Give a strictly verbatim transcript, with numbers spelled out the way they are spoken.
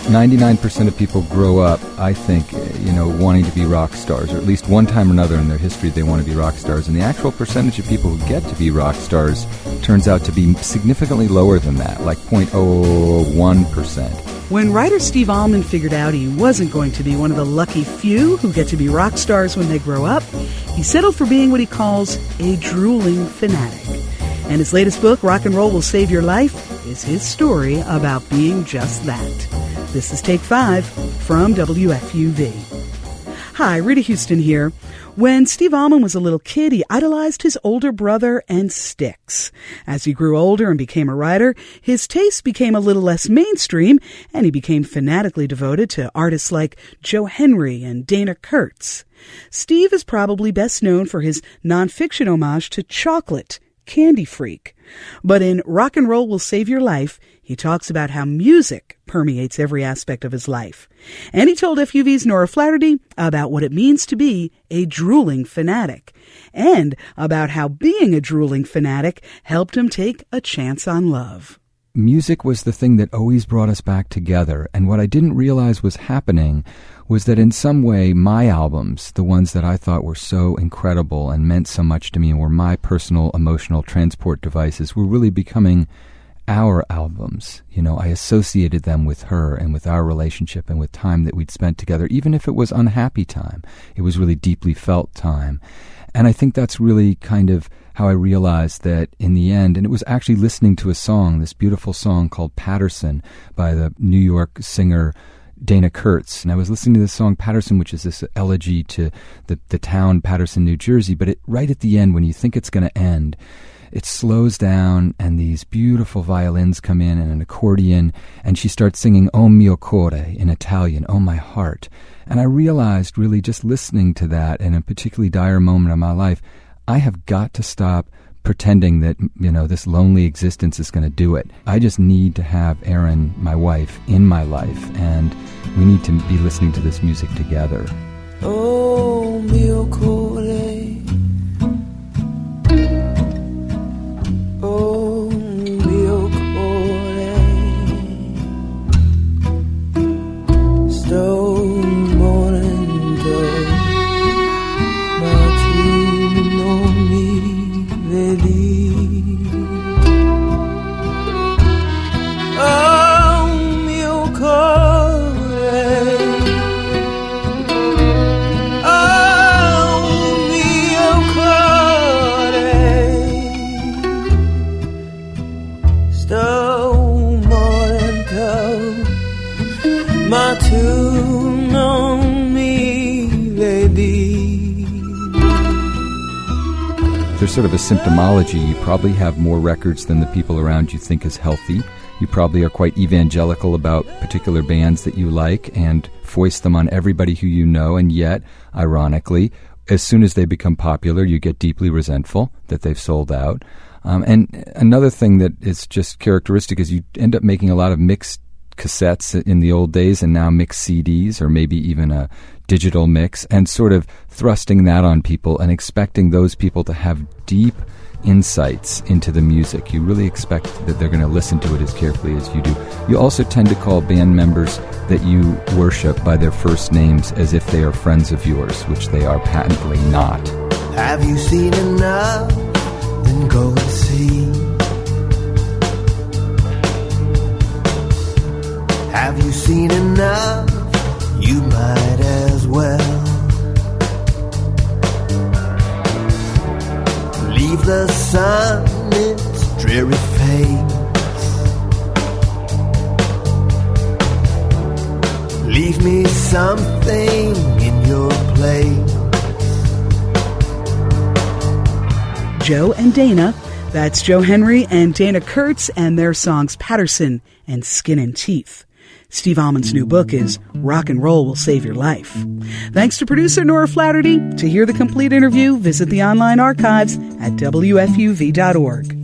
ninety-nine percent of people grow up, I think, you know, wanting to be rock stars, or at least one time or another in their history they want to be rock stars. And the actual percentage of people who get to be rock stars turns out to be significantly lower than that, like zero point zero zero one percent. When writer Steve Allman figured out he wasn't going to be one of the lucky few who get to be rock stars when they grow up, he settled for being what he calls a drooling fanatic. And his latest book, Rock and Roll Will Save Your Life, is his story about being just that. This is Take Five from W F U V. Hi, Rita Houston here. When Steve Allman was a little kid, he idolized his older brother and Styx. As he grew older and became a writer, his tastes became a little less mainstream, and he became fanatically devoted to artists like Joe Henry and Dana Kurtz. Steve is probably best known for his nonfiction homage to chocolate, Candy Freak. But in Rock and Roll Will Save Your Life, he talks about how music permeates every aspect of his life. And he told F U V's Nora Flaherty about what it means to be a drooling fanatic, and about how being a drooling fanatic helped him take a chance on love. Music was the thing that always brought us back together, and what I didn't realize was happening was that in some way my albums, the ones that I thought were so incredible and meant so much to me and were my personal emotional transport devices, were really becoming our albums. You know, I associated them with her and with our relationship and with time that we'd spent together, even if it was unhappy time. It was really deeply felt time. And I think that's really kind of how I realized that in the end, and it was actually listening to a song, this beautiful song called Patterson by the New York singer Dana Kurtz. And I was listening to this song Patterson, which is this elegy to the, the town Patterson, New Jersey. But it, right at the end, when you think it's going to end, it slows down and these beautiful violins come in and an accordion, and she starts singing O mio core in Italian, Oh my heart. And I realized really just listening to that in a particularly dire moment of my life, I have got to stop pretending that, you know, this lonely existence is going to do it. I just need to have Erin, my wife, in my life, and we need to be listening to this music together. Oh mio core, oh mio core, sto morendo, ma tu non mi vedi. Oh mio core, oh mio core, sto morendo, ma tu non mi vedi. There's sort of a symptomology. You probably have more records than the people around you think is healthy. You probably are quite evangelical about particular bands that you like and foist them on everybody who you know, and yet, ironically, as soon as they become popular, you get deeply resentful that they've sold out. Um, and another thing that is just characteristic is you end up making a lot of mixed cassettes in the old days and now mixed C Ds or maybe even a digital mix, and sort of thrusting that on people and expecting those people to have deep insights into the music. You really expect that they're going to listen to it as carefully as you do. You also tend to call band members that you worship by their first names as if they are friends of yours, which they are patently not. Have you seen enough? Then go and see. Have you seen enough? You might as well leave the sun its dreary face. Leave me something in your place. Joe and Dana, that's Joe Henry and Dana Kurtz and their songs Patterson and Skin and Teeth. Steve Allman's new book is Rock and Roll Will Save Your Life. Thanks to producer Nora Flaherty. To hear the complete interview, visit the online archives at W F U V dot org.